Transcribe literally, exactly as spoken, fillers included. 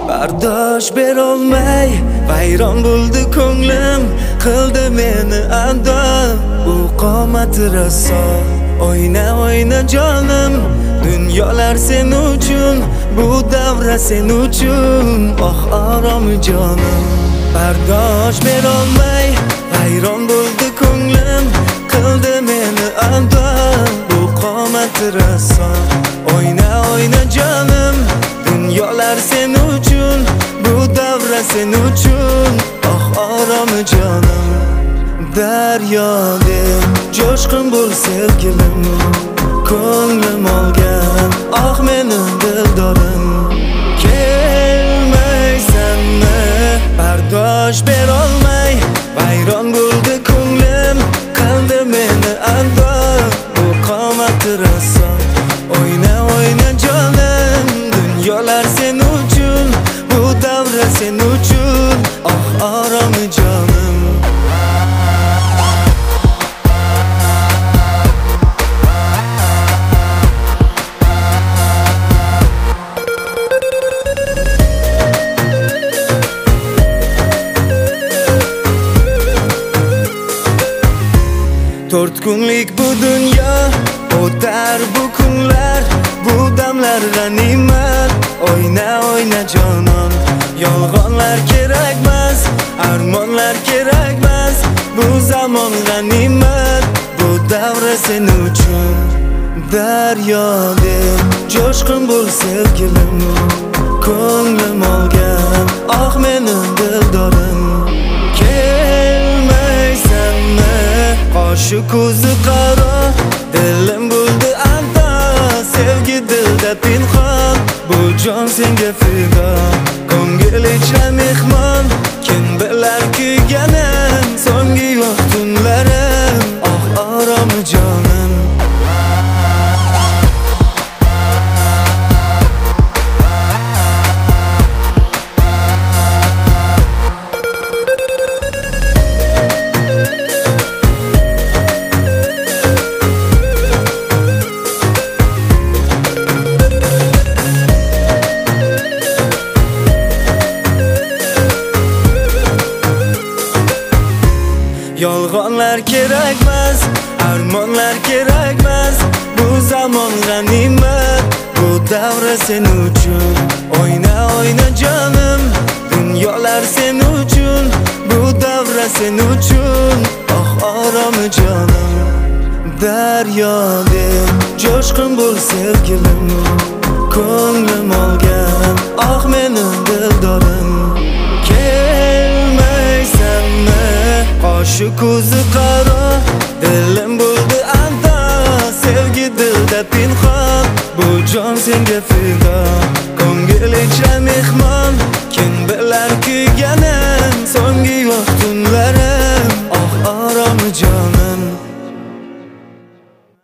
Bardosh berolmay vayron bo'ldi ko'nglim, qildi meni ado u qomati raso. Oyna oyna jonim, dunyolar sen uchun, bu davra sen uchun, oh orom jonim. Bardosh berolmay vayron bo'ldi ko'nglim, qildi meni ado bu qomati raso. Oyna oyna jonim, dunyolar sen uchun, bu davra sen uchun, oh orom jonim. Daryodek jo'shqin bo'l sevgilim, ko'nglim olgan oh meni dildorim. Kelmaysanmi bardosh berolmay vayron bo'ldi ko'nglim, qildi meni ado bu qomati raso. Oyna oyna jonim, dunyolar sen uchun, bu davra sen uchun, oh orom jonim. To'rt kunlik bu dunyo, o'tar bu kunlar, bu damlar g'animat. Oyna oyna jonon, yolg'onlar kerakmas, armonlar kerakmas. Bu zamon g'animat, bu davra sen uchun. Daryodek jo'shqin bo'l sevgilim, ko'nglim olgan oh meni dildorim. Kelmaysanmi qoshi ko'zi qaro, dilim bo'ldi ando, sevgi dilda pinhon, bu jon senga fido. Ko'ngil ichra mehmon, kim bilar kuyganim, so'nggi yo'q tunlarim, oh orom jonim. Yolg'onlar kerakmas, armonlar kerakmas. Bu zamon g'animat, bu davra sen uchun. Oyna oyna jonim, dunyolar sen uchun, bu davra sen uchun, oh orom jonim. Daryodek jo'shqin bo'l sevgilim, ko'nglim olgan oh meni dildorim. Kelmaysanmi qoshi ko'zi qaro, dilim bo'ldi ando, sevgi dilda pinhon, bu jon senga fido. Ko'ngil ichra mehmon, kim bilar kuyganim,